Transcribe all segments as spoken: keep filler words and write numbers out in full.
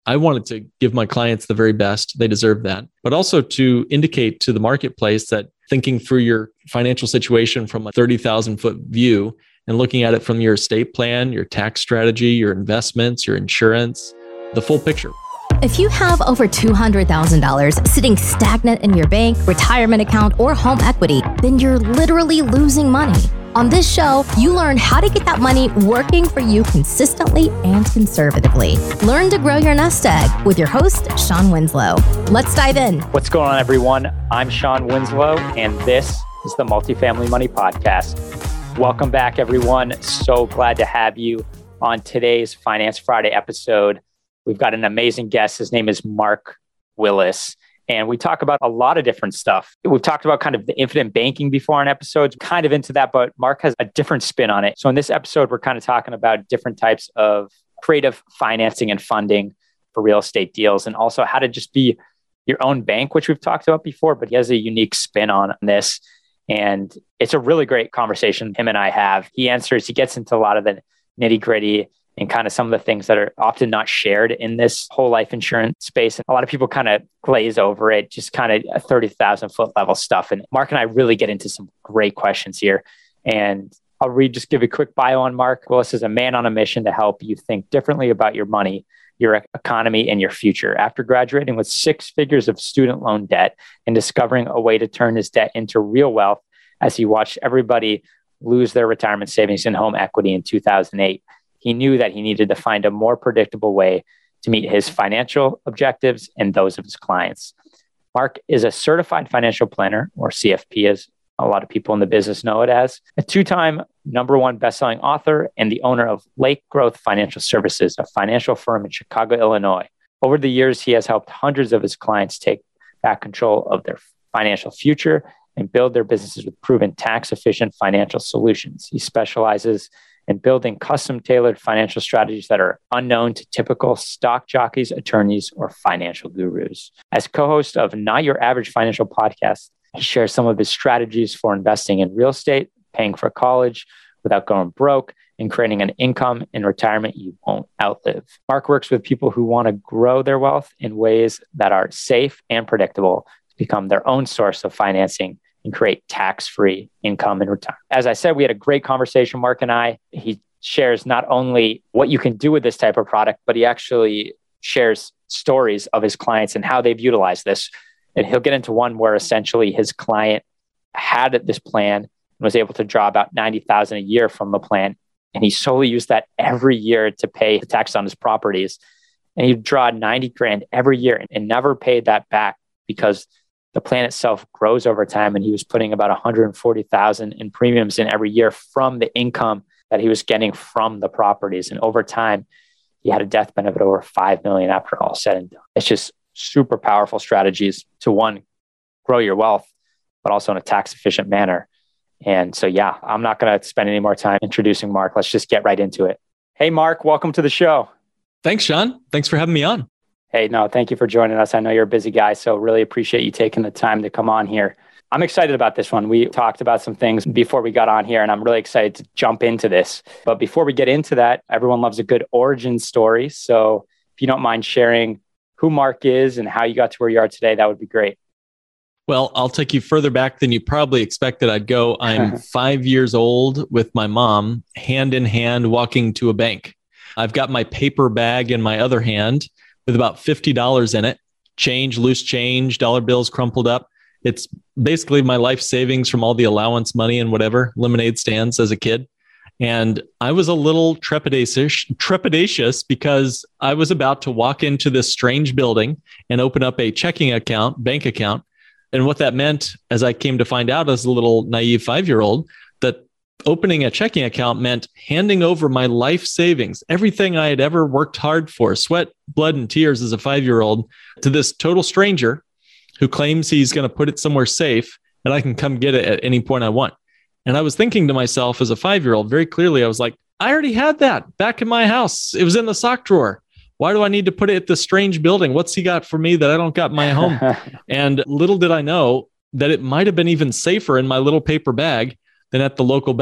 I wanted to give my clients the very best. They deserve that. But also to indicate to the marketplace that thinking through your financial situation from a thirty thousand foot view and looking at it from your estate plan, your tax strategy, your investments, your insurance, the full picture. If you have over two hundred thousand dollars sitting stagnant in your bank, retirement account, or home equity, then you're literally losing money. On this show, you learn how to get that money working for you consistently and conservatively. Learn to grow your nest egg with your host, Shawn Winslow. Let's dive in. What's going on, everyone? I'm Shawn Winslow, and this is the Multifamily Money Podcast. Welcome back, everyone. So glad to have you on today's Finance Friday episode. We've got an amazing guest. His name is Mark Willis. And we talk about a lot of different stuff. We've talked about kind of the infinite banking before on episodes, kind of into that, but Mark has a different spin on it. So in this episode, we're kind of talking about different types of creative financing and funding for real estate deals, and also how to just be your own bank, which we've talked about before, but he has a unique spin on this. And it's a really great conversation him and I have. He answers, he gets into a lot of the nitty gritty and kind of some of the things that are often not shared in this whole life insurance space. And a lot of people kind of glaze over it, just kind of a thirty thousand foot level stuff. And Mark and I really get into some great questions here. And I'll read, just give a quick bio on Mark. Willis is a man on a mission to help you think differently about your money, your economy, and your future. After graduating with six figures of student loan debt and discovering a way to turn his debt into real wealth as he watched everybody lose their retirement savings and home equity in two thousand eight, he knew that he needed to find a more predictable way to meet his financial objectives and those of his clients. Mark is a certified financial planner, or C F P as a lot of people in the business know it as, a two-time number one best-selling author and the owner of Lake Growth Financial Services, a financial firm in Chicago, Illinois. Over the years, he has helped hundreds of his clients take back control of their financial future and build their businesses with proven tax-efficient financial solutions. He specializes and building custom-tailored financial strategies that are unknown to typical stock jockeys, attorneys, or financial gurus. As co-host of Not Your Average Financial Podcast, he shares some of his strategies for investing in real estate, paying for college without going broke, and creating an income in retirement you won't outlive. Mark works with people who want to grow their wealth in ways that are safe and predictable to become their own source of financing and create tax-free income in retirement. As I said, we had a great conversation, Mark and I. He shares not only what you can do with this type of product, but he actually shares stories of his clients and how they've utilized this. And he'll get into one where essentially his client had this plan and was able to draw about ninety thousand dollars a year from the plan. And he solely used that every year to pay the tax on his properties. And he'd draw ninety grand every year and never paid that back because the plan itself grows over time, and he was putting about one hundred forty thousand dollars in premiums in every year from the income that he was getting from the properties. And over time, he had a death benefit over five million dollars after all said and done. It's just super powerful strategies to, one, grow your wealth, but also in a tax-efficient manner. And so, yeah, I'm not going to spend any more time introducing Mark. Let's just get right into it. Hey, Mark, welcome to the show. Thanks, Shawn. Thanks for having me on. Hey, no, thank you for joining us. I know you're a busy guy, so really appreciate you taking the time to come on here. I'm excited about this one. We talked about some things before we got on here, and I'm really excited to jump into this. But before we get into that, everyone loves a good origin story. So if you don't mind sharing who Mark is and how you got to where you are today, that would be great. Well, I'll take you further back than you probably expected I'd go. I'm five years old with my mom, hand in hand, walking to a bank. I've got my paper bag in my other hand with about fifty dollars in it, change, loose change, dollar bills crumpled up. It's basically my life savings from all the allowance money and whatever, lemonade stands as a kid. And I was a little trepidatious, trepidatious because I was about to walk into this strange building and open up a checking account, bank account. And what that meant, as I came to find out as a little naive five-year-old, that opening a checking account meant handing over my life savings, everything I had ever worked hard for, sweat, blood, and tears as a five-year-old, to this total stranger who claims he's going to put it somewhere safe and I can come get it at any point I want. And I was thinking to myself as a five-year-old very clearly, I was like, I already had that back in my house. It was in the sock drawer. Why do I need to put it at this strange building? What's he got for me that I don't got in my home? And little did I know that it might have been even safer in my little paper bag than at the local bank.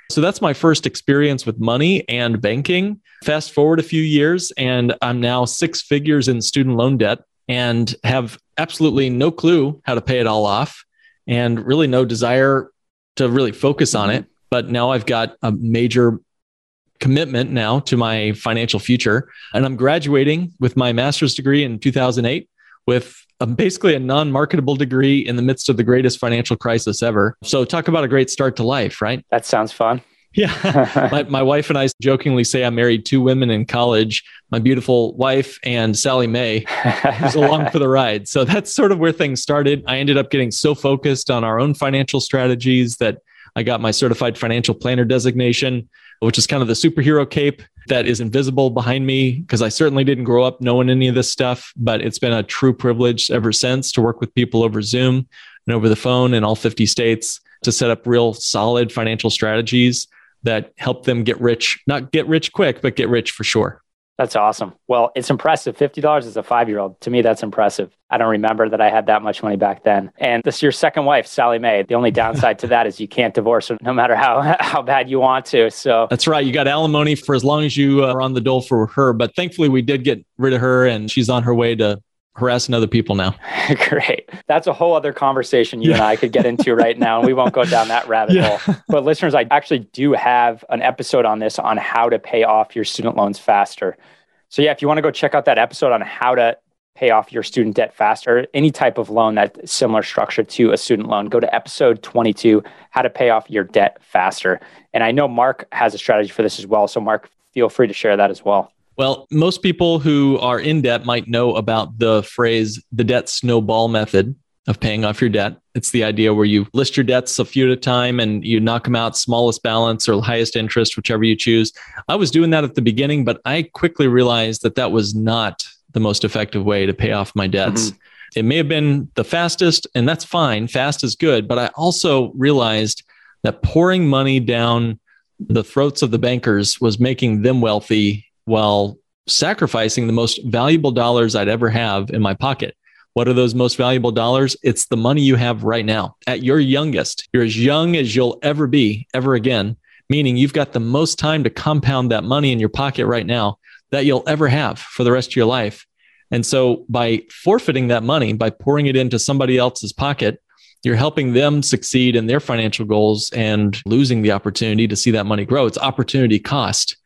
So that's my first experience with money and banking. Fast forward a few years, and I'm now six figures in student loan debt and have absolutely no clue how to pay it all off and really no desire to really focus on it. But now I've got a major commitment now to my financial future. And I'm graduating with my master's degree in two thousand eight with a, basically a non-marketable degree in the midst of the greatest financial crisis ever. So talk about a great start to life, right? That sounds fun. Yeah. my, my wife and I jokingly say I married two women in college, my beautiful wife and Sally Mae, who's along for the ride. So that's sort of where things started. I ended up getting so focused on our own financial strategies that I got my certified financial planner designation, which is kind of the superhero cape that is invisible behind me because I certainly didn't grow up knowing any of this stuff, but it's been a true privilege ever since to work with people over Zoom and over the phone in all fifty states to set up real solid financial strategies that help them get rich, not get rich quick, but get rich for sure. That's awesome. Well, it's impressive. fifty dollars as a five-year-old. To me, that's impressive. I don't remember that I had that much money back then. And this is your second wife, Sally Mae. The only downside to that is you can't divorce her no matter how, how bad you want to. So that's right. You got alimony for as long as you are on the dole for her. But thankfully, we did get rid of her and she's on her way to harassing other people now. Great. That's a whole other conversation you yeah. and I could get into right now, and we won't go down that rabbit yeah. hole. But listeners, I actually do have an episode on this on how to pay off your student loans faster. So yeah, if you want to go check out that episode on how to pay off your student debt faster, any type of loan that's similar structure to a student loan, go to episode twenty-two, how to pay off your debt faster. And I know Mark has a strategy for this as well. So Mark, feel free to share that as well. Well, most people who are in debt might know about the phrase, the debt snowball method of paying off your debt. It's the idea where you list your debts a few at a time and you knock them out, smallest balance or highest interest, whichever you choose. I was doing that at the beginning, but I quickly realized that that was not the most effective way to pay off my debts. Mm-hmm. It may have been the fastest, and that's fine. Fast is good. But I also realized that pouring money down the throats of the bankers was making them wealthy while sacrificing the most valuable dollars I'd ever have in my pocket. What are those most valuable dollars? It's the money you have right now. At your youngest, you're as young as you'll ever be, ever again, meaning you've got the most time to compound that money in your pocket right now that you'll ever have for the rest of your life. And so by forfeiting that money, by pouring it into somebody else's pocket, you're helping them succeed in their financial goals and losing the opportunity to see that money grow. It's opportunity cost.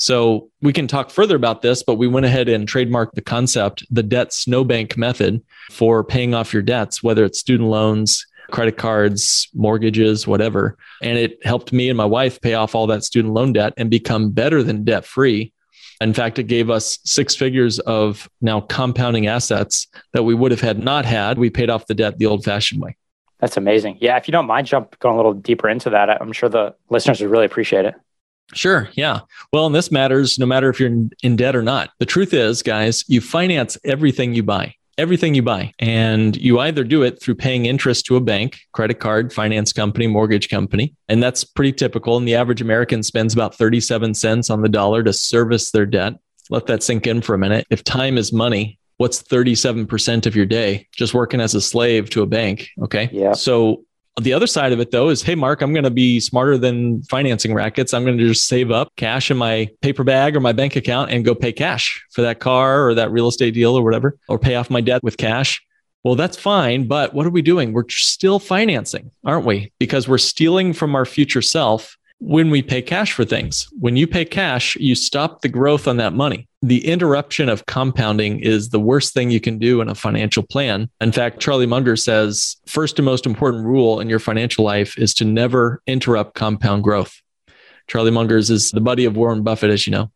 So we can talk further about this, but we went ahead and trademarked the concept, the debt snowbank method for paying off your debts, whether it's student loans, credit cards, mortgages, whatever. And it helped me and my wife pay off all that student loan debt and become better than debt free. In fact, it gave us six figures of now compounding assets that we would have had not had. We paid off the debt the old fashioned way. That's amazing. Yeah. If you don't mind jump going a little deeper into that, I'm sure the listeners would really appreciate it. Sure. Yeah. Well, and this matters no matter if you're in, in debt or not. The truth is, guys, you finance everything you buy, everything you buy. And you either do it through paying interest to a bank, credit card, finance company, mortgage company. And that's pretty typical. And the average American spends about thirty-seven cents on the dollar to service their debt. Let that sink in for a minute. If time is money, what's thirty-seven percent of your day just working as a slave to a bank? Okay. Yeah. So the other side of it, though, is, hey, Mark, I'm going to be smarter than financing rackets. I'm going to just save up cash in my paper bag or my bank account and go pay cash for that car or that real estate deal or whatever, or pay off my debt with cash. Well, that's fine. But what are we doing? We're still financing, aren't we? Because we're stealing from our future self when we pay cash for things. When you pay cash, you stop the growth on that money. The interruption of compounding is the worst thing you can do in a financial plan. In fact, Charlie Munger says, first and most important rule in your financial life is to never interrupt compound growth. Charlie Munger is the buddy of Warren Buffett, as you know.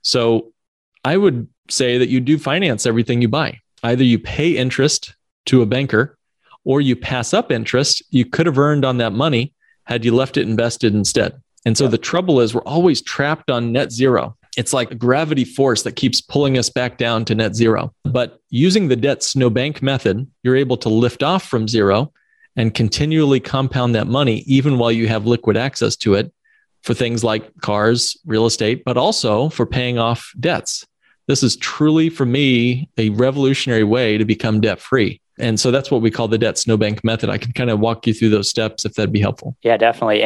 So I would say that you do finance everything you buy. Either you pay interest to a banker or you pass up interest you could have earned on that money had you left it invested instead. And so the trouble is we're always trapped on net zero. It's like a gravity force that keeps pulling us back down to net zero. But using the debt snowbank method, you're able to lift off from zero and continually compound that money, even while you have liquid access to it for things like cars, real estate, but also for paying off debts. This is truly, for me, a revolutionary way to become debt free. And so that's what we call the debt snowbank method. I can kind of walk you through those steps if that'd be helpful. Yeah, definitely. And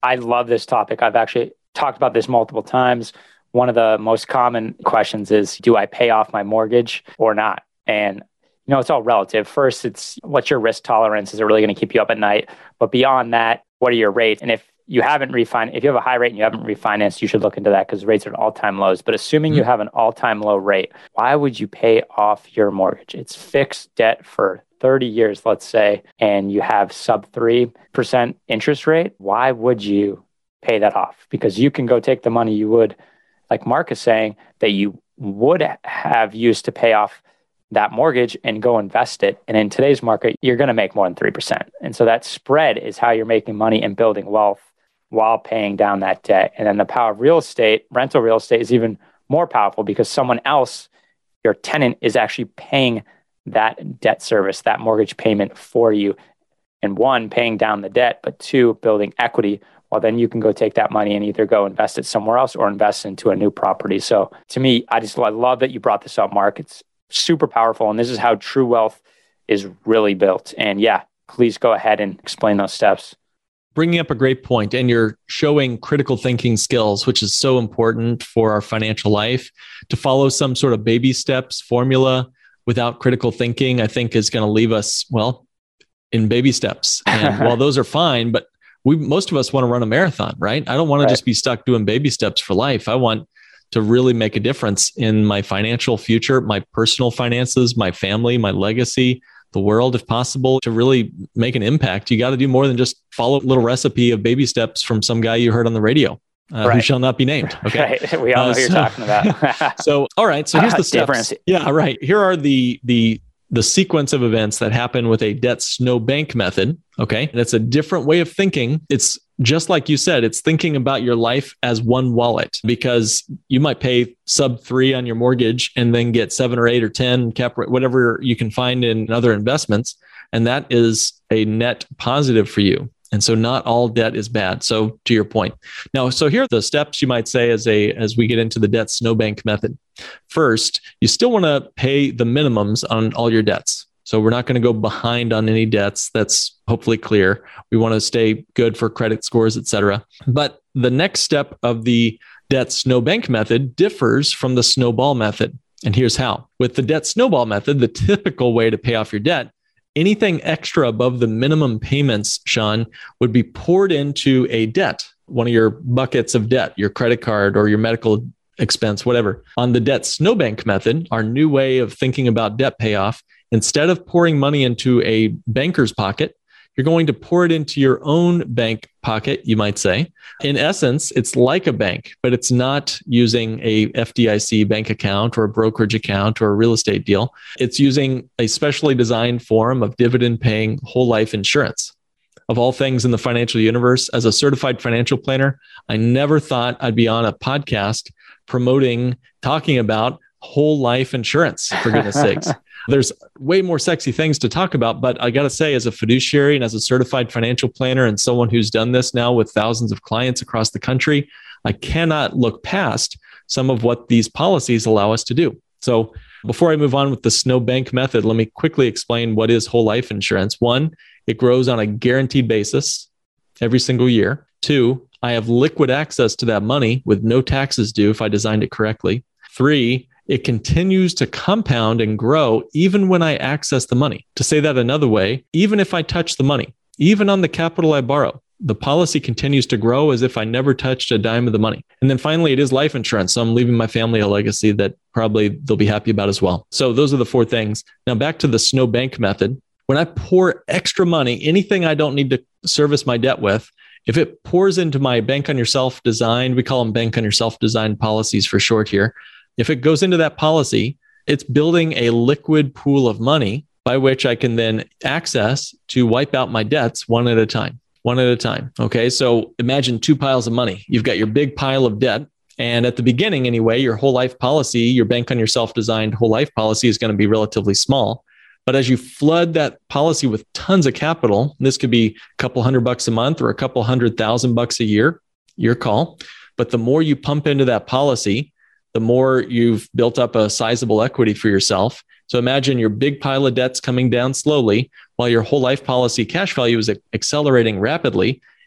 I love this topic. I've actually talked about this multiple times. One of the most common questions is, do I pay off my mortgage or not? And, you know, it's all relative. First, it's what's your risk tolerance? Is it really going to keep you up at night? But beyond that, what are your rates? And if you haven't refinanced, if you have a high rate and you haven't refinanced, you should look into that because rates are at all-time lows. But assuming mm-hmm. you have an all-time low rate, why would you pay off your mortgage? It's fixed debt for thirty years, let's say, and you have sub three percent interest rate. Why would you pay that off? Because you can go take the money you would, like Mark is saying, that you would have used to pay off that mortgage and go invest it. And in today's market, you're going to make more than three percent. And so that spread is how you're making money and building wealth while paying down that debt. And then the power of real estate, rental real estate, is even more powerful because someone else, your tenant, is actually paying that debt service, that mortgage payment for you. And one, paying down the debt, but two, building equity. Well, then you can go take that money and either go invest it somewhere else or invest into a new property. So to me, I just I love that you brought this up, Mark. It's super powerful. And this is how true wealth is really built. And yeah, please go ahead and explain those steps. Bringing up a great point, and you're showing critical thinking skills, which is so important for our financial life. To follow some sort of baby steps formula without critical thinking, I think is going to leave us, well, in baby steps. And while those are fine, but we most of us want to run a marathon, right? I don't want to right. just be stuck doing baby steps for life. I want to really make a difference in my financial future, my personal finances, my family, my legacy, the world, if possible. To really make an impact, you got to do more than just follow a little recipe of baby steps from some guy you heard on the radio, uh, right. who shall not be named. Okay, right. We all know uh, who you're so, talking about. so, all right. So here's the steps. Difference. Yeah, right. Here are the the the sequence of events that happen with a debt snowbank method. Okay, and it's a different way of thinking. It's just like you said, it's thinking about your life as one wallet, because you might pay sub three on your mortgage and then get seven or eight or ten cap rate, whatever you can find in other investments. And that is a net positive for you. And so not all debt is bad. So to your point. Now, so here are the steps you might say as a as we get into the debt snowbank method. First, you still want to pay the minimums on all your debts. So we're not going to go behind on any debts. That's hopefully clear. We want to stay good for credit scores, et cetera. But the next step of the debt snowbank method differs from the snowball method. And here's how. With the debt snowball method, the typical way to pay off your debt, anything extra above the minimum payments, Sean, would be poured into a debt, one of your buckets of debt, your credit card or your medical expense, whatever. On the debt snowbank method, our new way of thinking about debt payoff, instead of pouring money into a banker's pocket, you're going to pour it into your own bank pocket, you might say. In essence, it's like a bank, but it's not using a F D I C bank account or a brokerage account or a real estate deal. It's using a specially designed form of dividend-paying whole life insurance. Of all things in the financial universe, as a certified financial planner, I never thought I'd be on a podcast promoting, talking about whole life insurance, for goodness sakes. There's way more sexy things to talk about, but I got to say, as a fiduciary and as a certified financial planner and someone who's done this now with thousands of clients across the country, I cannot look past some of what these policies allow us to do. So before I move on with the snowbank method, let me quickly explain what is whole life insurance. One, it grows on a guaranteed basis every single year. Two, I have liquid access to that money with no taxes due if I designed it correctly. Three, it continues to compound and grow even when I access the money. To say that another way, even if I touch the money, even on the capital I borrow, the policy continues to grow as if I never touched a dime of the money. And then finally, it is life insurance. So I'm leaving my family a legacy that probably they'll be happy about as well. So those are the four things. Now back to the snowbank method. When I pour extra money, anything I don't need to service my debt with, if it pours into my bank on yourself designed, we call them bank on yourself designed policies for short here. If it goes into that policy, it's building a liquid pool of money by which I can then access to wipe out my debts one at a time, one at a time. Okay. So imagine two piles of money. You've got your big pile of debt. And at the beginning, anyway, your whole life policy, your bank on yourself designed whole life policy is going to be relatively small. But as you flood that policy with tons of capital, this could be a couple hundred bucks a month or a couple hundred thousand bucks a year, your call. But the more you pump into that policy, the more you've built up a sizable equity for yourself. So imagine your big pile of debts coming down slowly while your whole life policy cash value is accelerating rapidly.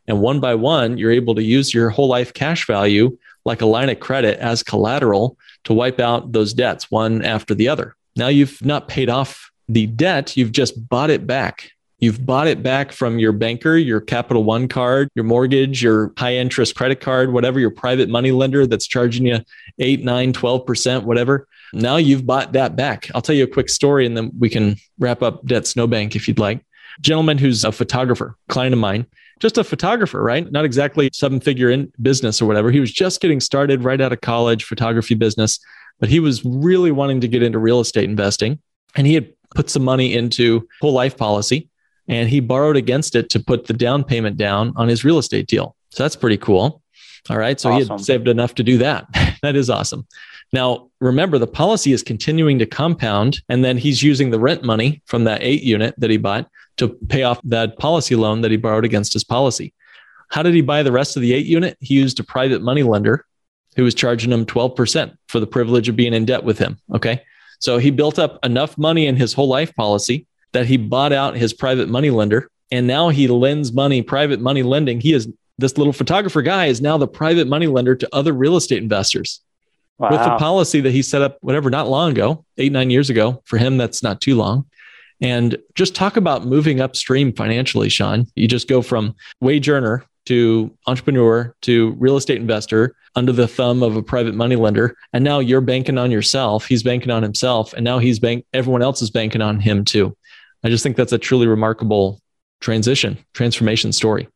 And one by one, you're able to use your whole life cash value like a line of credit as collateral to wipe out those debts one after the other. Now you've not paid off the debt, you've just bought it back. You've bought it back from your banker, your Capital One card, your mortgage, your high interest credit card, whatever, your private money lender that's charging you eight, nine, twelve percent, whatever. Now you've bought that back. I'll tell you a quick story and then we can wrap up Debt Snowbank if you'd like. Gentleman who's a photographer, client of mine, just a photographer, right? Not exactly seven figure in business or whatever. He was just getting started right out of college, photography business, but he was really wanting to get into real estate investing. And he had put some money into whole life policy and he borrowed against it to put the down payment down on his real estate deal. So that's pretty cool. All right. So awesome. He had saved enough to do that. That is awesome. Now, remember, the policy is continuing to compound, and then he's using the rent money from that eight unit that he bought to pay off that policy loan that he borrowed against his policy. How did he buy the rest of the eight unit? He used a private money lender who was charging him twelve percent for the privilege of being in debt with him. Okay. So he built up enough money in his whole life policy that he bought out his private money lender. And now he lends money, private money lending. He is, this little photographer guy is now the private money lender to other real estate investors. Wow. With a policy that he set up, whatever, not long ago, eight, nine years ago. For him, that's not too long. And just talk about moving upstream financially, Sean. You just go from wage earner to entrepreneur to real estate investor under the thumb of a private money lender. And now you're banking on yourself. He's banking on himself. And now he's bank. Everyone else is banking on him too. I just think that's a truly remarkable transition, transformation story.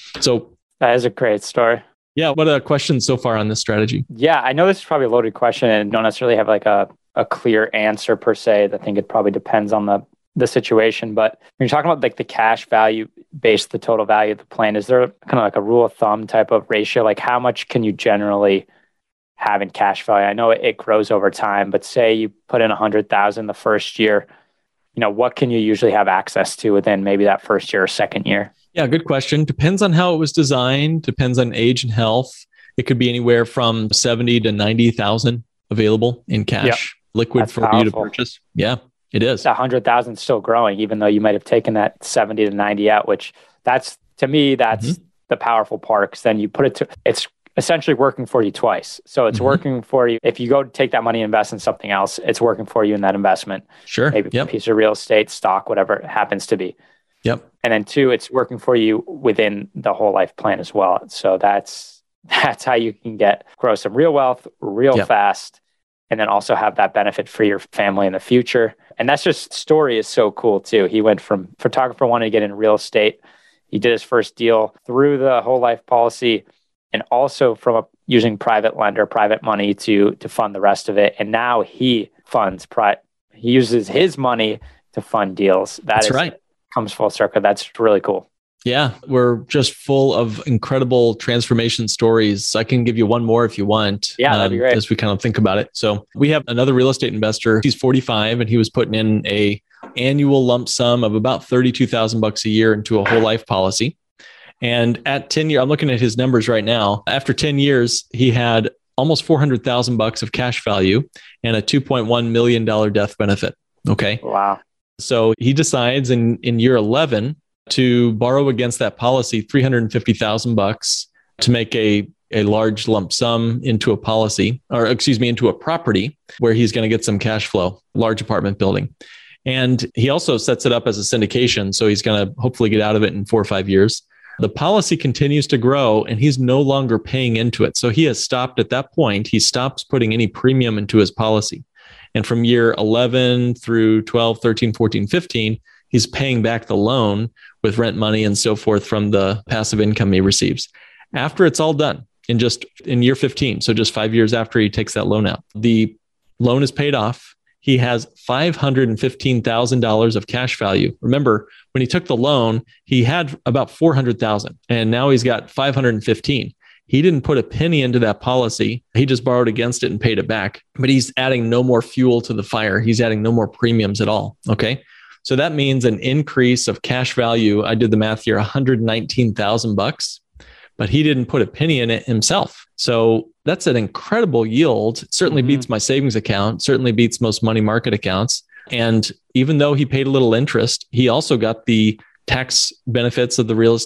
So that is a great story. Yeah. What are questions so far on this strategy? Yeah, I know this is probably a loaded question and don't necessarily have like a, a clear answer per se. I think it probably depends on the, the situation. But when you're talking about like the cash value based the total value of the plan, is there kind of like a rule of thumb type of ratio? Like how much can you generally have in cash value? I know it, it grows over time, but say you put in a hundred thousand the first year, you know, what can you usually have access to within maybe that first year or second year? Yeah, good question. Depends on how it was designed, depends on age and health. It could be anywhere from seventy to ninety thousand available in cash, yep. liquid That's for powerful. You to purchase. Yeah, it is. A hundred thousand still growing, even though you might have taken that seventy to ninety out, which that's, to me, that's mm-hmm. the powerful part. Because then you put it to, it's essentially working for you twice. So it's mm-hmm. working for you. If you go take that money and invest in something else, it's working for you in that investment. Sure. Maybe yep. a piece of real estate, stock, whatever it happens to be. Yep. And then two, it's working for you within the whole life plan as well. So that's that's how you can get grow some real wealth real yep. fast, and then also have that benefit for your family in the future. And that's just story is so cool too. He went from photographer wanting to get into real estate. He did his first deal through the whole life policy, and also from a, using private lender, private money to to fund the rest of it. And now he funds pri- he uses his money to fund deals. That that's is right. Comes full circle. That's really cool. Yeah, we're just full of incredible transformation stories. I can give you one more if you want. Yeah, that'd be great. Um, as we kind of think about it. So we have another real estate investor. He's forty-five and he was putting in a annual lump sum of about thirty-two thousand bucks a year into a whole life policy. And at ten years, I'm looking at his numbers right now. After ten years, he had almost four hundred thousand bucks of cash value and a two point one million dollars death benefit. Okay. Wow. So he decides in, in year eleven to borrow against that policy three hundred fifty thousand bucks to make a, a large lump sum into a policy, or excuse me, into a property where he's going to get some cash flow, large apartment building. And he also sets it up as a syndication. So he's going to hopefully get out of it in four or five years. The policy continues to grow and he's no longer paying into it. So he has stopped at that point. He stops putting any premium into his policy. And from year eleven through twelve, thirteen, fourteen, fifteen, he's paying back the loan with rent money and so forth from the passive income he receives. After it's all done in just in year fifteen, so just five years after he takes that loan out, the loan is paid off. He has five hundred fifteen thousand dollars of cash value. Remember, when he took the loan, he had about four hundred thousand dollars and now he's got five hundred fifteen. He didn't put a penny into that policy. He just borrowed against it and paid it back. But he's adding no more fuel to the fire. He's adding no more premiums at all. Okay. So that means an increase of cash value. I did the math here, one hundred nineteen thousand bucks, but he didn't put a penny in it himself. So that's an incredible yield. It certainly mm-hmm. beats my savings account, certainly beats most money market accounts. And even though he paid a little interest, he also got the tax benefits of the real estate.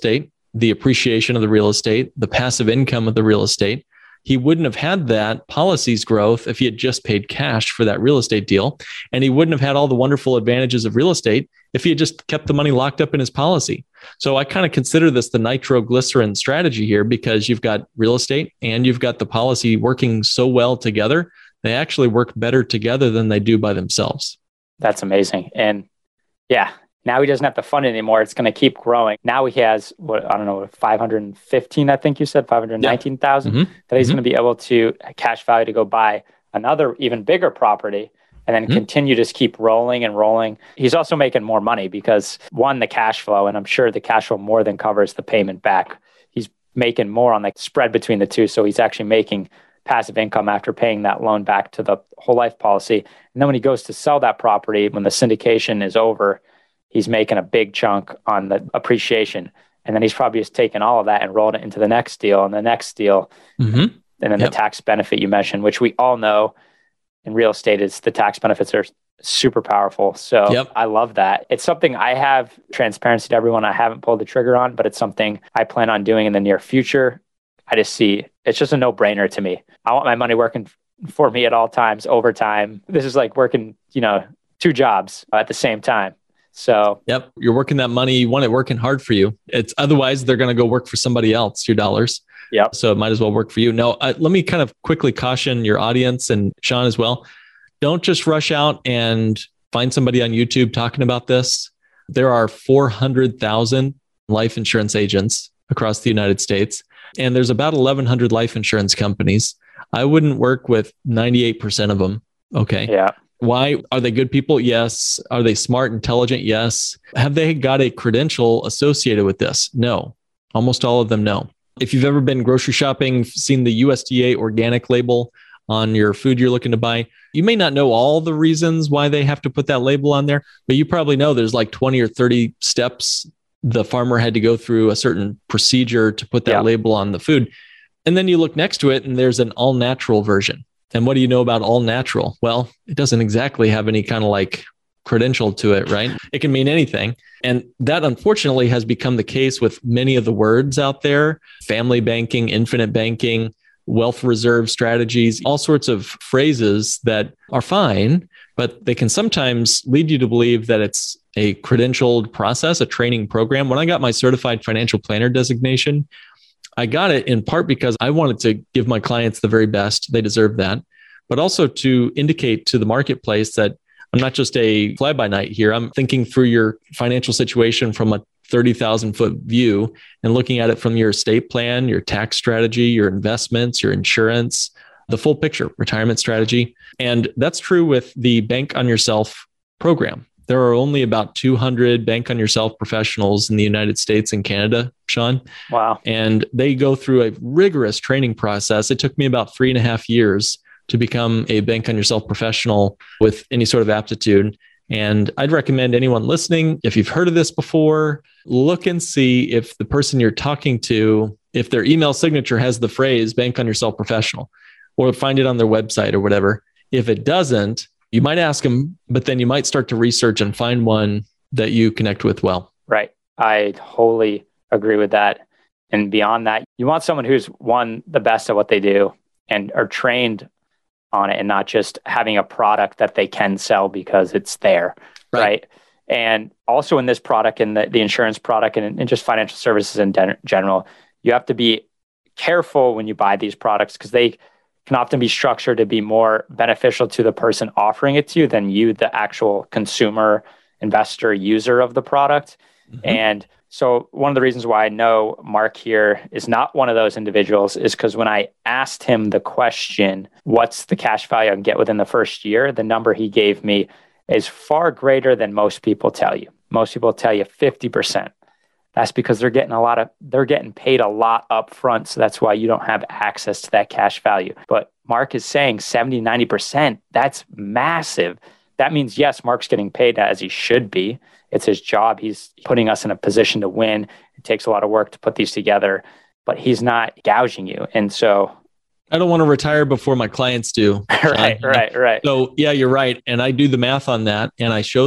the appreciation of the real estate, the passive income of the real estate. He wouldn't have had that policies growth if he had just paid cash for that real estate deal. And he wouldn't have had all the wonderful advantages of real estate if he had just kept the money locked up in his policy. So I kind of consider this the nitroglycerin strategy here, because you've got real estate and you've got the policy working so well together. They actually work better together than they do by themselves. That's amazing. And yeah, now he doesn't have to fund it anymore. It's going to keep growing. Now he has, what, I don't know, five hundred fifteen, I think you said, five hundred nineteen thousand, yeah. mm-hmm. that he's mm-hmm. going to be able to cash value to go buy another even bigger property and then mm-hmm. continue to just keep rolling and rolling. He's also making more money because, one, the cash flow, and I'm sure the cash flow more than covers the payment back. He's making more on the spread between the two. So he's actually making passive income after paying that loan back to the whole life policy. And then when he goes to sell that property, when the syndication is over, he's making a big chunk on the appreciation. And then he's probably just taken all of that and rolled it into the next deal and the next deal. Mm-hmm. And then yep. the tax benefit you mentioned, which we all know in real estate is the tax benefits are super powerful. So yep. I love that. It's something I have transparency to everyone. I haven't pulled the trigger on, but it's something I plan on doing in the near future. I just see it's just a no brainer to me. I want my money working for me at all times, overtime. This is like working, you know, two jobs at the same time. So, yep, you're working that money. You want it working hard for you. It's otherwise they're going to go work for somebody else, your dollars. Yep. So it might as well work for you. Now, uh, let me kind of quickly caution your audience and Sean as well. Don't just rush out and find somebody on YouTube talking about this. There are four hundred thousand life insurance agents across the United States, and there's about eleven hundred life insurance companies. I wouldn't work with ninety-eight percent of them. Okay. Yeah. Why? Are they good people? Yes. Are they smart, intelligent? Yes. Have they got a credential associated with this? No. Almost all of them, no. If you've ever been grocery shopping, seen the U S D A organic label on your food you're looking to buy, you may not know all the reasons why they have to put that label on there, but you probably know there's like twenty or thirty steps the farmer had to go through, a certain procedure to put that yeah. label on the food. And then you look next to it and there's an all natural version. And what do you know about all natural? Well, it doesn't exactly have any kind of like credential to it, right? It can mean anything. And that unfortunately has become the case with many of the words out there: family banking, infinite banking, wealth reserve strategies, all sorts of phrases that are fine, but they can sometimes lead you to believe that it's a credentialed process, a training program. When I got my certified financial planner designation, I got it in part because I wanted to give my clients the very best. They deserve that. But also to indicate to the marketplace that I'm not just a fly-by-night here. I'm thinking through your financial situation from a thirty thousand foot view and looking at it from your estate plan, your tax strategy, your investments, your insurance, the full picture, retirement strategy. And that's true with the Bank on Yourself program. There are only about two hundred Bank on Yourself professionals in the United States and Canada, Sean. Wow. And they go through a rigorous training process. It took me about three and a half years to become a Bank on Yourself professional with any sort of aptitude. And I'd recommend anyone listening, if you've heard of this before, look and see if the person you're talking to, if their email signature has the phrase Bank on Yourself professional, or find it on their website or whatever. If it doesn't, you might ask them, but then you might start to research and find one that you connect with well. Right. I wholly agree with that. And beyond that, you want someone who's, one, the best at what they do and are trained on it, and not just having a product that they can sell because it's there. Right. right? And also in this product, in the, the insurance product and, and just financial services in den- general, you have to be careful when you buy these products because they can often be structured to be more beneficial to the person offering it to you than you, the actual consumer, investor, user of the product. Mm-hmm. And so one of the reasons why I know Mark here is not one of those individuals is because when I asked him the question, what's the cash value I can get within the first year? The number he gave me is far greater than most people tell you. Most people tell you fifty percent. That's because they're getting a lot of, they're getting paid a lot up front. So that's why you don't have access to that cash value. But Mark is saying seventy, ninety percent. That's massive. That means, yes, Mark's getting paid as he should be. It's his job. He's putting us in a position to win. It takes a lot of work to put these together, but he's not gouging you. And so I don't want to retire before my clients do. right, right, right. So yeah, you're right. And I do the math on that and I show the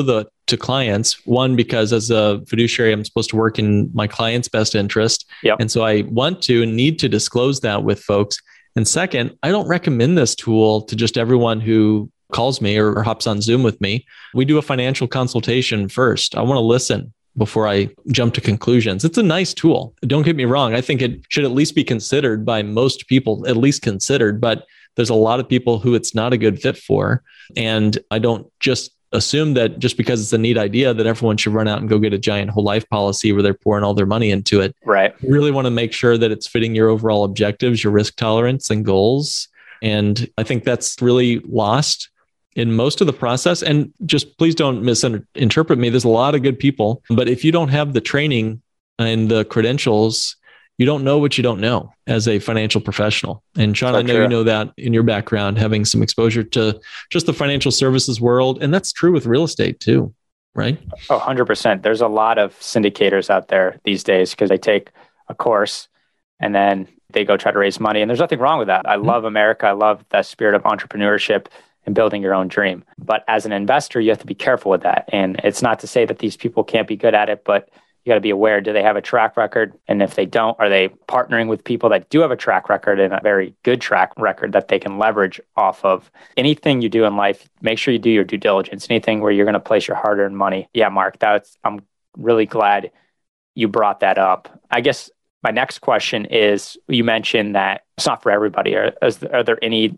to clients. One, because as a fiduciary, I'm supposed to work in my client's best interest. Yep. And so I want to and need to disclose that with folks. And second, I don't recommend this tool to just everyone who calls me or, or hops on Zoom with me. We do a financial consultation first. I want to listen before I jump to conclusions. It's a nice tool. Don't get me wrong. I think it should at least be considered by most people, at least considered, but there's a lot of people who it's not a good fit for. And I don't just assume that just because it's a neat idea that everyone should run out and go get a giant whole life policy where they're pouring all their money into it. Right. You really want to make sure that it's fitting your overall objectives, your risk tolerance and goals. And I think that's really lost in most of the process. And just please don't misinterpret me. There's a lot of good people, but if you don't have the training and the credentials, you don't know what you don't know as a financial professional. And Sean, so I know true. You know that in your background, having some exposure to just the financial services world. And that's true with real estate too, right? Oh, one hundred percent. There's a lot of syndicators out there these days because they take a course and then they go try to raise money. And there's nothing wrong with that. I mm-hmm. love America. I love that spirit of entrepreneurship and building your own dream. But as an investor, you have to be careful with that. And it's not to say that these people can't be good at it, but you got to be aware, do they have a track record? And if they don't, are they partnering with people that do have a track record and a very good track record that they can leverage off of? Anything you do in life, make sure you do your due diligence. Anything where you're going to place your hard-earned money. Yeah, Mark, that's, I'm really glad you brought that up. I guess my next question is, you mentioned that it's not for everybody. Are, is, are there any,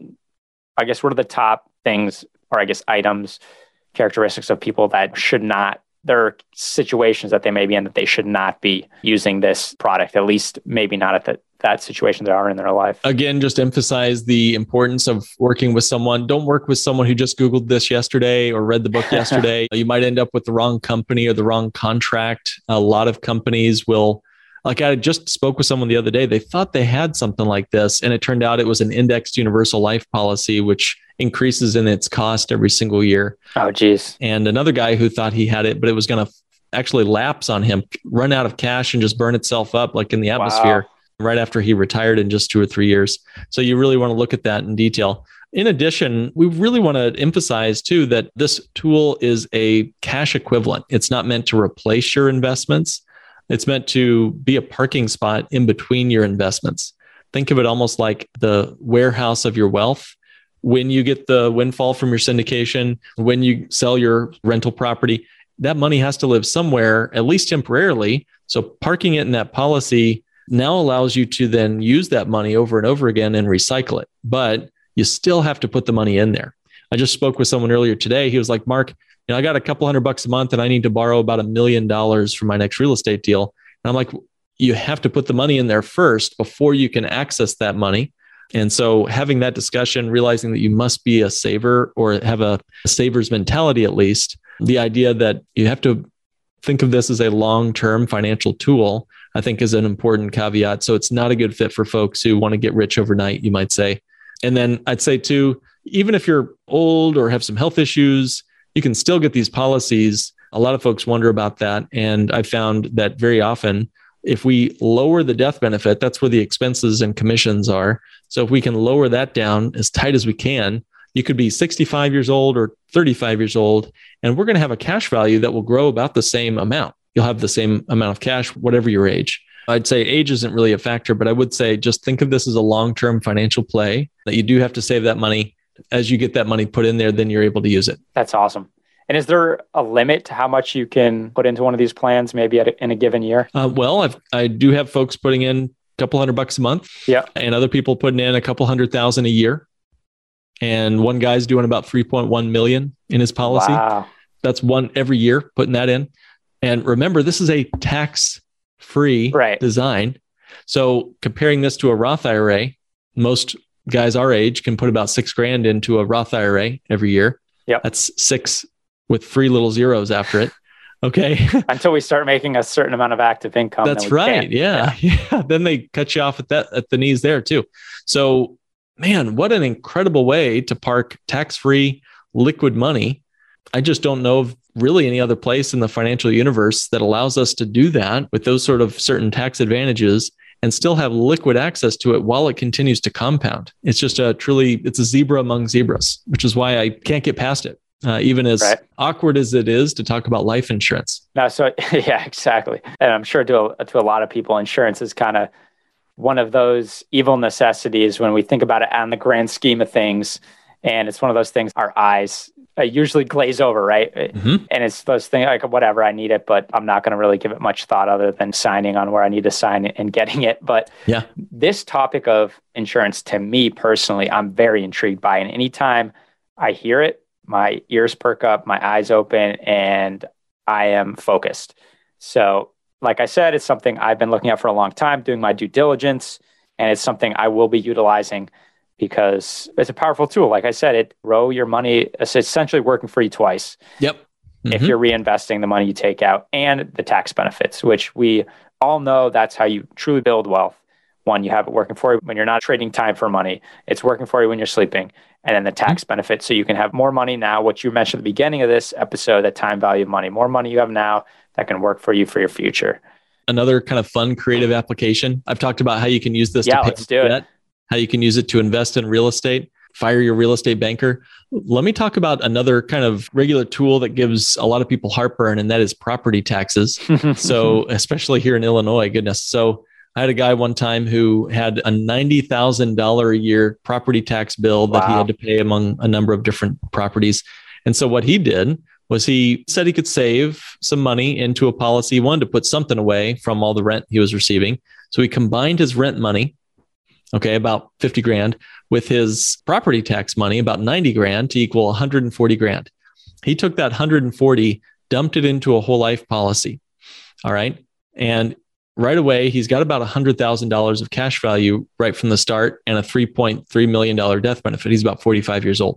I guess, what are the top things, or I guess items, characteristics of people that should not, there are situations that they may be in that they should not be using this product, at least maybe not at the, that situation they are in their life? Again, just emphasize the importance of working with someone. Don't work with someone who just Googled this yesterday or read the book yesterday. You might end up with the wrong company or the wrong contract. A lot of companies will, like I just spoke with someone the other day, they thought they had something like this, and it turned out it was an indexed universal life policy, which increases in its cost every single year. Oh, geez. And another guy who thought he had it, but it was going to actually lapse on him, run out of cash and just burn itself up like in the atmosphere wow. right after he retired in just two or three years. So you really want to look at that in detail. In addition, we really want to emphasize too that this tool is a cash equivalent. It's not meant to replace your investments. It's meant to be a parking spot in between your investments. Think of it almost like the warehouse of your wealth. When you get the windfall from your syndication, when you sell your rental property, that money has to live somewhere, at least temporarily. So parking it in that policy now allows you to then use that money over and over again and recycle it. But you still have to put the money in there. I just spoke with someone earlier today. He was like, Mark, you know, I got a couple hundred bucks a month and I need to borrow about a million dollars for my next real estate deal. And I'm like, you have to put the money in there first before you can access that money. And so having that discussion, realizing that you must be a saver or have a, a saver's mentality, at least, the idea that you have to think of this as a long-term financial tool, I think is an important caveat. So it's not a good fit for folks who want to get rich overnight, you might say. And then I'd say too, even if you're old or have some health issues, you can still get these policies. A lot of folks wonder about that. And I found that very often, if we lower the death benefit, that's where the expenses and commissions are. So if we can lower that down as tight as we can, you could be sixty-five years old or thirty-five years old, and we're going to have a cash value that will grow about the same amount. You'll have the same amount of cash, whatever your age. I'd say age isn't really a factor, but I would say just think of this as a long-term financial play, that you do have to save that money. As you get that money put in there, then you're able to use it. That's awesome. And is there a limit to how much you can put into one of these plans, maybe at a, in a given year? Uh, well, I've, I do have folks putting in a couple hundred bucks a month. Yeah. And other people putting in a couple hundred thousand a year. And one guy's doing about three point one million in his policy. Wow. That's one every year, putting that in. And remember, this is a tax-free right. design. So comparing this to a Roth I R A, most guys our age can put about six grand into a Roth I R A every year. Yep. That's six with three little zeros after it. Okay. Until we start making a certain amount of active income. That's right. Yeah. yeah. Yeah. Then they cut you off at that, at the knees there too. So man, what an incredible way to park tax-free liquid money. I just don't know of really any other place in the financial universe that allows us to do that with those sort of certain tax advantages and still have liquid access to it while it continues to compound. It's just a truly, it's a zebra among zebras, which is why I can't get past it. uh, even as right. awkward as it is to talk about life insurance. No, so yeah, exactly. And I'm sure to a, to a lot of people, insurance is kind of one of those evil necessities when we think about it on the grand scheme of things. And it's one of those things our eyes uh, usually glaze over, right? Mm-hmm. And it's those things like, whatever, I need it, but I'm not going to really give it much thought other than signing on where I need to sign and getting it. But yeah, this topic of insurance, to me personally, I'm very intrigued by. And anytime I hear it, my ears perk up, my eyes open, and I am focused. So like I said, it's something I've been looking at for a long time, doing my due diligence, and it's something I will be utilizing because it's a powerful tool. Like I said, it grow your money. It's essentially working for you twice. Yep. Mm-hmm. If you're reinvesting the money you take out and the tax benefits, which we all know that's how you truly build wealth. One, you have it working for you when you're not trading time for money. It's working for you when you're sleeping. And then the tax mm-hmm. benefits, so you can have more money now, what you mentioned at the beginning of this episode, that time value of money, more money you have now that can work for you for your future. Another kind of fun, creative application. I've talked about how you can use this yeah, to pay let's do it. debt, how you can use it to invest in real estate, fire your real estate banker. Let me talk about another kind of regular tool that gives a lot of people heartburn, and that is property taxes. So especially here in Illinois, goodness. So I had a guy one time who had a ninety thousand dollars a year property tax bill that wow. he had to pay among a number of different properties. And so what he did was he said he could save some money into a policy. He wanted to put something away from all the rent he was receiving. So he combined his rent money, okay, about fifty grand, with his property tax money, about ninety grand, to equal one hundred forty grand. He took that one hundred forty, dumped it into a whole life policy. All right. And right away, he's got about one hundred thousand dollars of cash value right from the start and a three point three million dollars death benefit. He's about forty-five years old.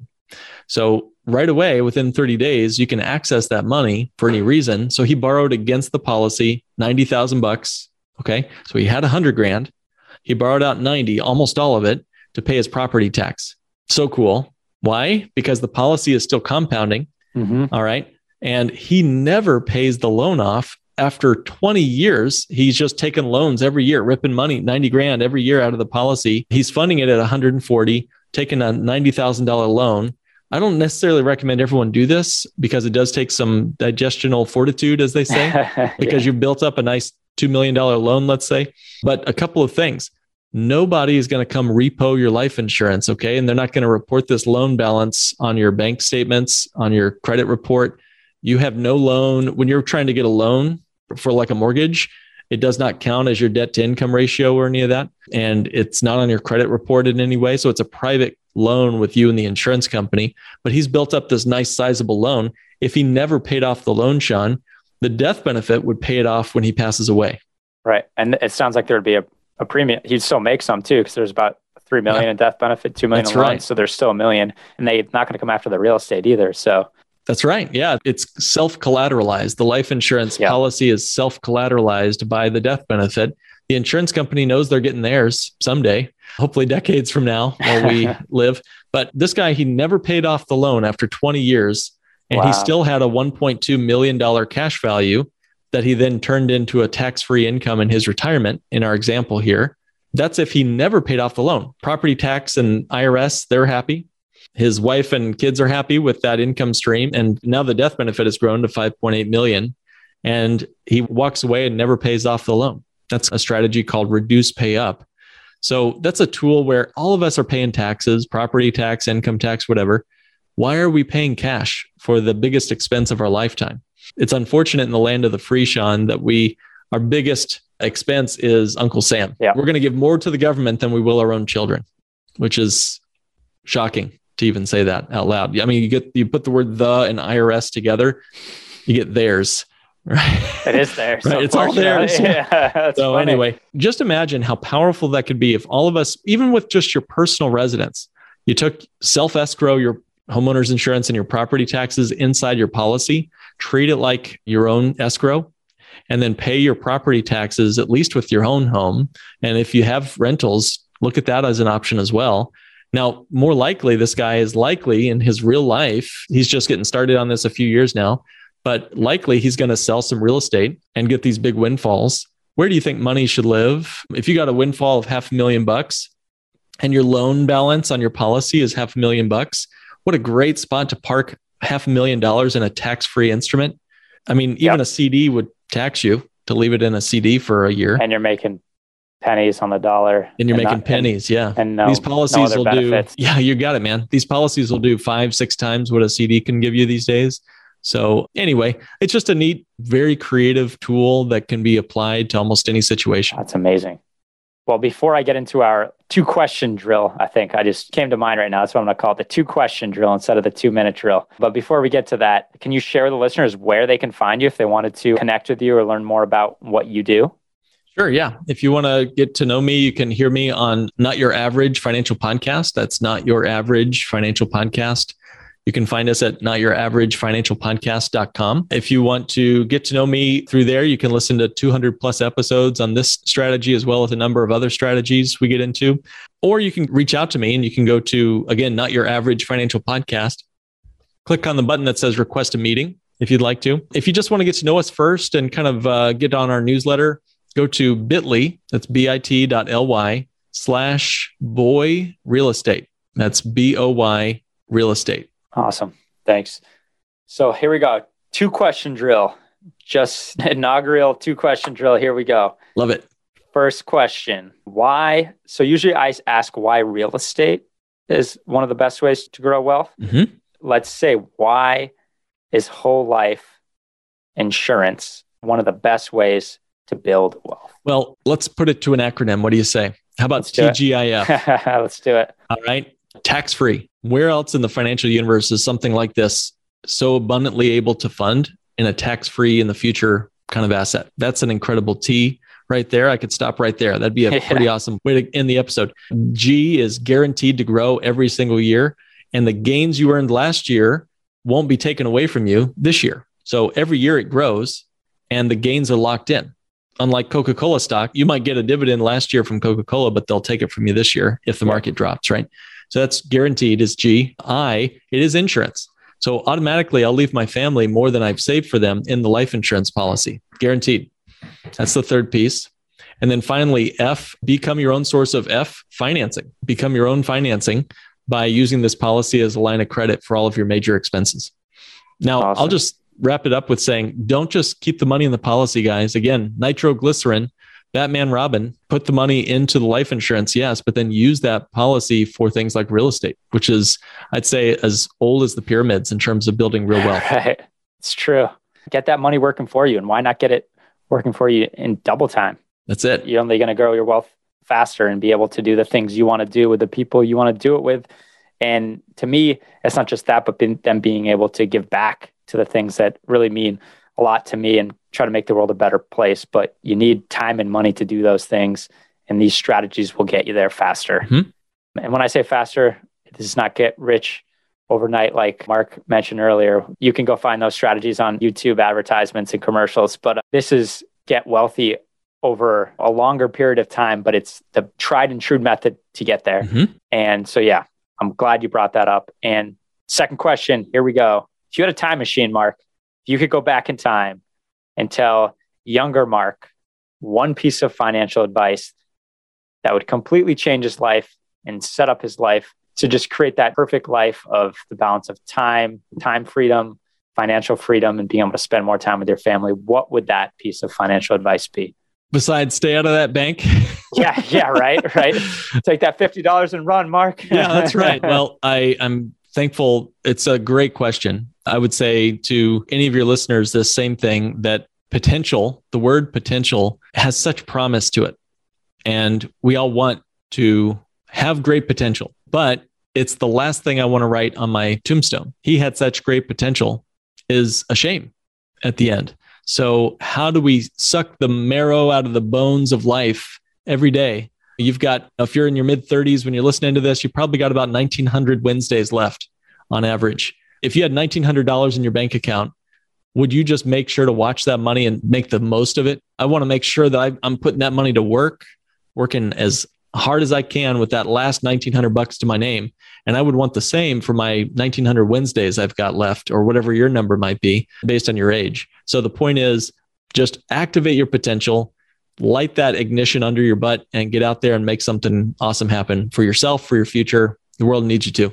So right away, within thirty days, you can access that money for any reason. So he borrowed against the policy ninety thousand bucks. Okay. So he had one hundred grand. He borrowed out ninety, almost all of it, to pay his property tax. So cool. Why? Because the policy is still compounding. Mm-hmm. All right. And he never pays the loan off. After twenty years, he's just taken loans every year, ripping money, ninety grand every year out of the policy. He's funding it at one hundred forty, taking a ninety thousand dollars loan. I don't necessarily recommend everyone do this because it does take some digestional fortitude, as they say, because yeah. you've built up a nice two million dollars loan, let's say. But a couple of things. Nobody is going to come repo your life insurance, okay? And they're not going to report this loan balance on your bank statements, on your credit report. You have no loan. When you're trying to get a loan for like a mortgage, it does not count as your debt to income ratio or any of that. And it's not on your credit report in any way. So it's a private loan with you and the insurance company, but he's built up this nice sizable loan. If he never paid off the loan, Sean, the death benefit would pay it off when he passes away. Right. And it sounds like there'd be a, a premium. He'd still make some too, because there's about three million yeah. in death benefit, two million That's in loans. Right. So there's still a million, and they're not going to come after the real estate either. So that's right. Yeah. It's self-collateralized. The life insurance yeah. policy is self-collateralized by the death benefit. The insurance company knows they're getting theirs someday, hopefully decades from now while we live. But this guy, he never paid off the loan after twenty years. And wow. he still had a one point two million dollars cash value that he then turned into a tax-free income in his retirement in our example here. That's if he never paid off the loan. Property tax and I R S, they're happy. His wife and kids are happy with that income stream. And now the death benefit has grown to five point eight million. And he walks away and never pays off the loan. That's a strategy called reduce, pay up. So that's a tool where all of us are paying taxes, property tax, income tax, whatever. Why are we paying cash for the biggest expense of our lifetime? It's unfortunate in the land of the free, Sean, that we, our biggest expense is Uncle Sam. Yeah. We're going to give more to the government than we will our own children, which is shocking to even say that out loud. I mean, you get, you put the word the and I R S together, you get theirs. Right. It is theirs. Right. It's all theirs. Yeah. Yeah, so funny. Anyway, just imagine how powerful that could be if all of us, even with just your personal residence, you took self-escrow your homeowner's insurance and your property taxes inside your policy, treat it like your own escrow, and then pay your property taxes, at least with your own home. And if you have rentals, look at that as an option as well. Now, more likely, this guy is likely in his real life, he's just getting started on this a few years now, but likely he's going to sell some real estate and get these big windfalls. Where do you think money should live? If you got a windfall of half a million bucks and your loan balance on your policy is half a million bucks, what a great spot to park half a million dollars in a tax-free instrument. I mean, even yep. a C D would tax you to leave it in a C D for a year. And you're making pennies on the dollar. And you're and making not, pennies, and, yeah. And no, these policies no will benefits. do, yeah, you got it, man. These policies will do five, six times what a C D can give you these days. So anyway, it's just a neat, very creative tool that can be applied to almost any situation. That's amazing. Well, before I get into our two question drill, I think I just came to mind right now. That's what I'm going to call it, the two question drill instead of the two minute drill. But before we get to that, can you share with the listeners where they can find you if they wanted to connect with you or learn more about what you do? Sure. Yeah. If you want to get to know me, you can hear me on Not Your Average Financial Podcast. That's Not Your Average Financial Podcast. You can find us at not your average financial podcast dot com. If you want to get to know me through there, you can listen to two hundred plus episodes on this strategy, as well as a number of other strategies we get into. Or you can reach out to me and you can go to, again, Not Your Average Financial Podcast. Click on the button that says request a meeting if you'd like to. If you just want to get to know us first and kind of uh, get on our newsletter, go to bit.ly, that's bit.ly slash boy real estate. That's B O Y real estate. Awesome. Thanks. So here we go. Two question drill. Just inaugural two question drill. Here we go. Love it. First question. Why? So usually I ask why real estate is one of the best ways to grow wealth. Mm-hmm. Let's say, why is whole life insurance one of the best ways to build wealth? Well, let's put it to an acronym. What do you say? How about T G I F? Let's do it. All right. Tax-free. Where else in the financial universe is something like this so abundantly able to fund in a tax-free in the future kind of asset? That's an incredible T right there. I could stop right there. That'd be a pretty yeah. awesome way to end the episode. G is guaranteed to grow every single year. And the gains you earned last year won't be taken away from you this year. So every year it grows and the gains are locked in. Unlike Coca-Cola stock, you might get a dividend last year from Coca-Cola, but they'll take it from you this year if the market drops, right? So that's guaranteed is G. I, it is insurance. So automatically I'll leave my family more than I've saved for them in the life insurance policy. Guaranteed. That's the third piece. And then finally, F, become your own source of F, financing. Become your own financing by using this policy as a line of credit for all of your major expenses. Now, awesome. I'll just wrap it up with saying, don't just keep the money in the policy, guys. Again, nitroglycerin, Batman Robin, put the money into the life insurance, yes, but then use that policy for things like real estate, which is, I'd say, as old as the pyramids in terms of building real wealth. Right. It's true. Get that money working for you. And why not get it working for you in double time? That's it. You're only going to grow your wealth faster and be able to do the things you want to do with the people you want to do it with. And to me, it's not just that, but been, them being able to give back to the things that really mean a lot to me and try to make the world a better place. But you need time and money to do those things. And these strategies will get you there faster. Mm-hmm. And when I say faster, this is not get rich overnight, like Mark mentioned earlier. You can go find those strategies on YouTube advertisements and commercials. But this is get wealthy over a longer period of time, but it's the tried and true method to get there. Mm-hmm. And so, yeah, I'm glad you brought that up. And second question, here we go. If you had a time machine, Mark, if you could go back in time and tell younger Mark one piece of financial advice that would completely change his life and set up his life to just create that perfect life of the balance of time, time freedom, financial freedom, and being able to spend more time with your family, what would that piece of financial advice be? Besides, stay out of that bank. yeah, yeah, right, right. Take that fifty dollars and run, Mark. Yeah, that's right. Well, I, I'm thankful. It's a great question. I would say to any of your listeners, the same thing, that potential, the word potential has such promise to it. And we all want to have great potential, but it's the last thing I want to write on my tombstone. He had such great potential is a shame at the end. So how do we suck the marrow out of the bones of life every day? You've got, if you're in your mid thirties, when you're listening to this, you probably got about nineteen hundred Wednesdays left on average. If you had nineteen hundred dollars in your bank account, would you just make sure to watch that money and make the most of it? I want to make sure that I, I'm putting that money to work, working as hard as I can with that last nineteen hundred bucks to my name. And I would want the same for my nineteen hundred Wednesdays I've got left, or whatever your number might be based on your age. So the point is, just activate your potential, light that ignition under your butt, and get out there and make something awesome happen for yourself, for your future. The world needs you to.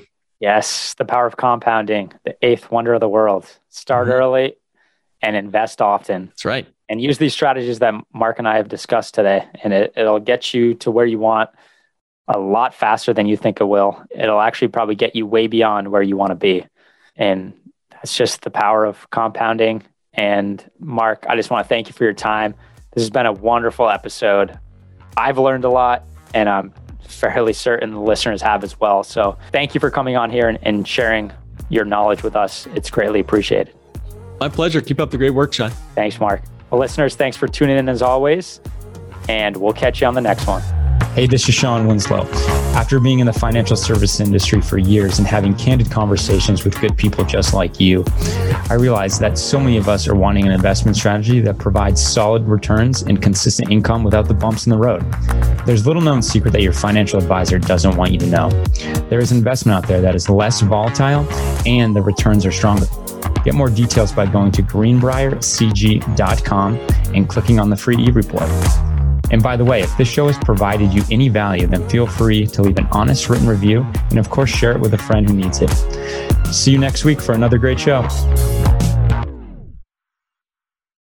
Yes, the power of compounding, the eighth wonder of the world. Start mm-hmm. early and invest often. That's right. And use these strategies that Mark and I have discussed today, and it, it'll get you to where you want a lot faster than you think it will. It'll actually probably get you way beyond where you want to be. And that's just the power of compounding. And Mark, I just want to thank you for your time. This has been a wonderful episode. I've learned a lot, and I'm fairly certain the listeners have as well. So thank you for coming on here and, and sharing your knowledge with us. It's greatly appreciated. My pleasure. Keep up the great work, Sean. Thanks, Mark. Well, listeners, thanks for tuning in as always, and we'll catch you on the next one. Hey, this is Sean Winslow. After being in the financial service industry for years and having candid conversations with good people just like you, I realized that so many of us are wanting an investment strategy that provides solid returns and consistent income without the bumps in the road. There's little known secret that your financial advisor doesn't want you to know. There is an investment out there that is less volatile and the returns are stronger. Get more details by going to greenbrier c g dot com and clicking on the free e-report. And by the way, if this show has provided you any value, then feel free to leave an honest written review and of course share it with a friend who needs it. See you next week for another great show.